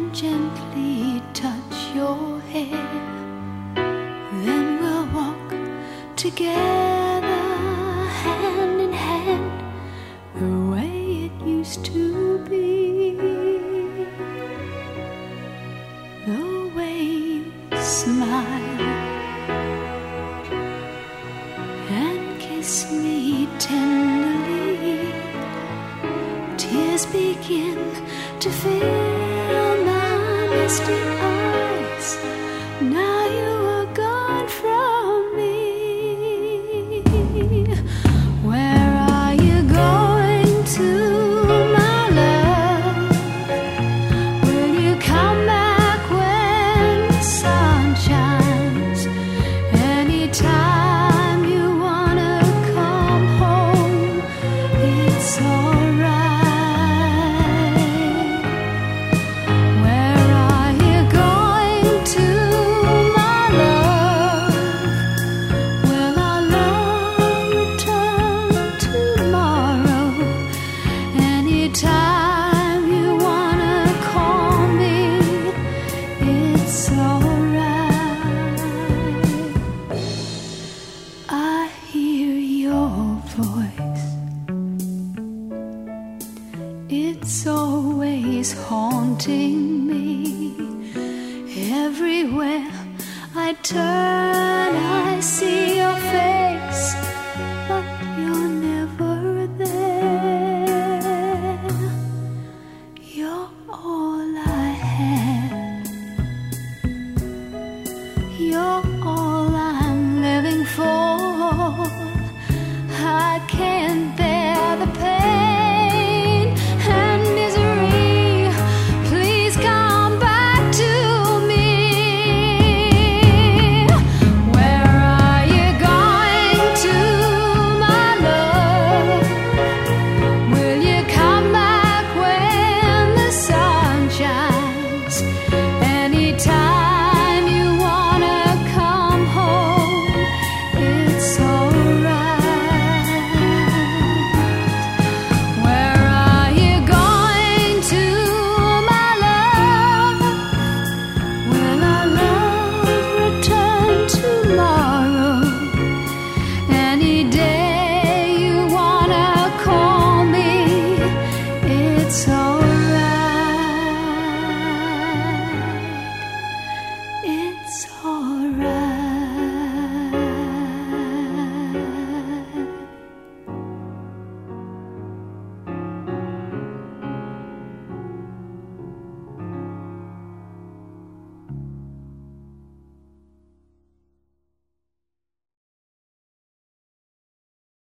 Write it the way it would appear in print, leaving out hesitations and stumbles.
gently touch your hair. Then we'll walk together, hand in hand, the way it used to be. The way you smile and kiss me tenderly, tears begin to fill my misty eyes. Now you are gone from me. Where are you going to, my love? Will you come back when the sun shines? Anytime you wanna come home, it's alright. Where are you going to, my love? Will our love return tomorrow? Anytime you wanna call me, it's alright. I hear your voice. It's always haunting me. Everywhere I turn, I see your face, but you're never there. You're all I